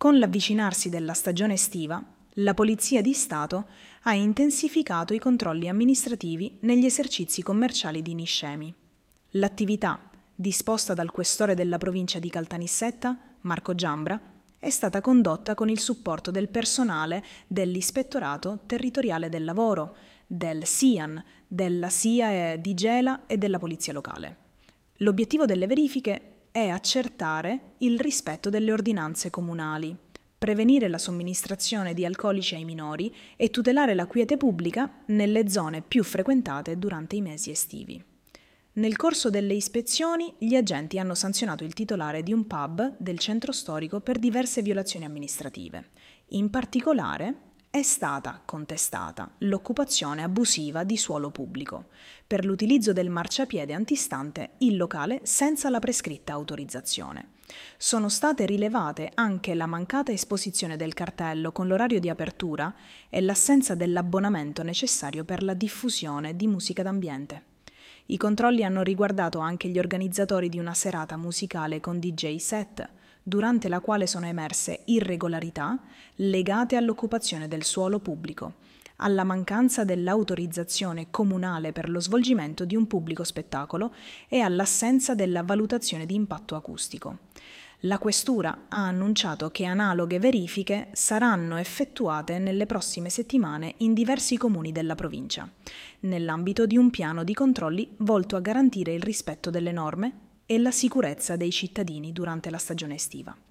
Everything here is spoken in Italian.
Con l'avvicinarsi della stagione estiva, la Polizia di Stato ha intensificato i controlli amministrativi negli esercizi commerciali di Niscemi. L'attività, disposta dal questore della provincia di Caltanissetta, Marco Giambra, è stata condotta con il supporto del personale dell'Ispettorato Territoriale del Lavoro, del SIAN, della SIAE di Gela e della Polizia Locale. L'obiettivo delle verifiche è accertare il rispetto delle ordinanze comunali, prevenire la somministrazione di alcolici ai minori e tutelare la quiete pubblica nelle zone più frequentate durante i mesi estivi. Nel corso delle ispezioni, gli agenti hanno sanzionato il titolare di un pub del centro storico per diverse violazioni amministrative. In particolare, è stata contestata l'occupazione abusiva di suolo pubblico per l'utilizzo del marciapiede antistante il locale senza la prescritta autorizzazione. Sono state rilevate anche la mancata esposizione del cartello con l'orario di apertura e l'assenza dell'abbonamento necessario per la diffusione di musica d'ambiente. I controlli hanno riguardato anche gli organizzatori di una serata musicale con DJ set, durante la quale sono emerse irregolarità legate all'occupazione del suolo pubblico, alla mancanza dell'autorizzazione comunale per lo svolgimento di un pubblico spettacolo e all'assenza della valutazione di impatto acustico. La Questura ha annunciato che analoghe verifiche saranno effettuate nelle prossime settimane in diversi comuni della provincia, nell'ambito di un piano di controlli volto a garantire il rispetto delle norme e la sicurezza dei cittadini durante la stagione estiva.